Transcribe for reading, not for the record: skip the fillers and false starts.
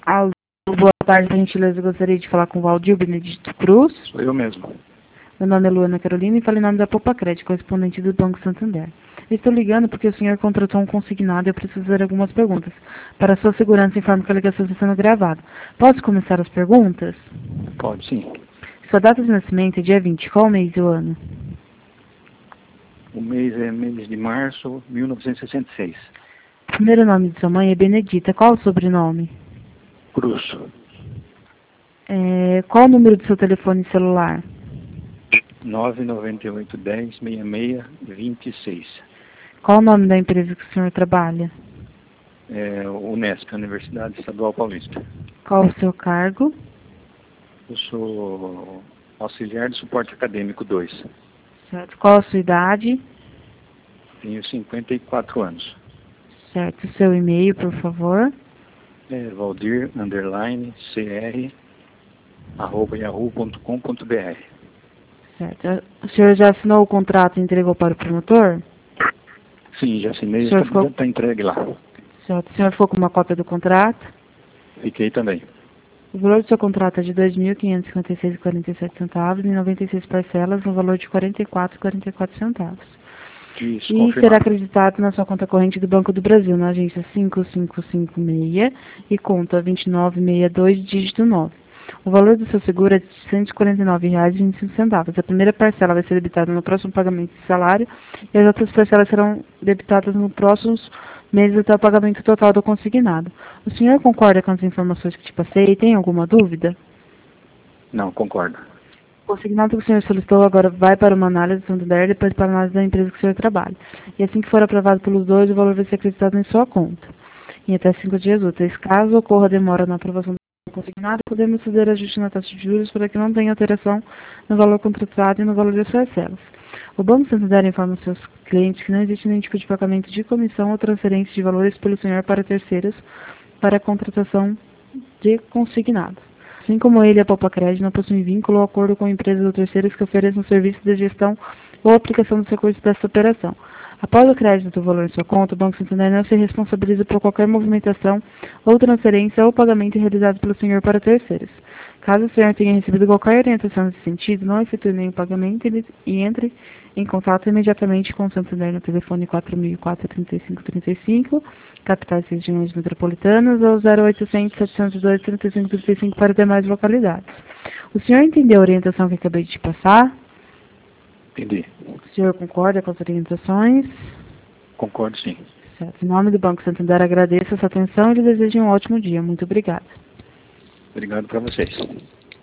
Alô, boa tarde, por gentileza, eu gostaria de falar com o Valdir Benedito Cruz. Sou eu mesmo. Meu nome é Luana Carolina e falo em nome da Popacred, correspondente do Banco Santander. Eu estou ligando porque o senhor contratou um consignado e eu preciso fazer algumas perguntas. Para sua segurança, informo que a ligação está sendo gravada. Posso começar as perguntas? Pode sim. Sua data de nascimento é dia 20, qual mês e o ano? O mês é mês de março de 1966. O primeiro nome de sua mãe é Benedita, qual o sobrenome? Cruz. Qual o número do seu telefone celular? 998106626. Qual o nome da empresa que o senhor trabalha? Unesp, Universidade Estadual Paulista. Qual o seu cargo? Eu sou auxiliar de suporte acadêmico 2. Certo. Qual a sua idade? Tenho 54 anos. Certo. O seu e-mail, por favor. Valdir_cr@yahoo.com.br. Certo. O senhor já assinou o contrato e entregou para o promotor? Sim, já assinei, Já já está entregue lá. Certo. O senhor ficou com uma cópia do contrato? Fiquei também. O valor do seu contrato é de R$ 2.556,47 em 96 parcelas, no valor de R$ 44,44. Isso, E confirmado. será acreditado na sua conta corrente do Banco do Brasil, na agência 5556 e conta 2962, dígito 9. O valor do seu seguro é de R$ 149,25. A primeira parcela vai ser debitada no próximo pagamento de salário e as outras parcelas serão debitadas nos próximos meses até o pagamento total do consignado. O senhor concorda com as informações que te passei e tem alguma dúvida? Não, concordo. O consignado que o senhor solicitou agora vai para uma análise do Santander e depois para a análise da empresa que o senhor trabalha. E assim que for aprovado pelos dois, o valor vai ser acreditado em sua conta. Em até 5 dias úteis. Caso ocorra demora na aprovação do consignado, podemos fazer ajuste na taxa de juros para que não tenha alteração no valor contratado e no valor das parcelas. O Banco Santander informa aos seus clientes que não existe nenhum tipo de pagamento de comissão ou transferência de valores pelo senhor para terceiros para a contratação de consignado. Assim como ele, a Popacred não possui vínculo ou acordo com empresas ou terceiros que ofereçam serviços de gestão ou aplicação dos recursos dessa operação. Após o crédito do valor em sua conta, o Banco Santander não se responsabiliza por qualquer movimentação ou transferência ou pagamento realizado pelo senhor para terceiros. Caso o senhor tenha recebido qualquer orientação nesse sentido, não efetue nenhum pagamento e entre em contato imediatamente com o Santander no telefone 4004-3535, capitais e regiões metropolitanas, ou 0800-702-3535 para demais localidades. O senhor entendeu a orientação que acabei de te passar? Entendi. O senhor concorda com as orientações? Concordo sim. Certo. Em nome do Banco Santander, agradeço a sua atenção e lhe desejo um ótimo dia. Muito obrigada. Obrigado para vocês.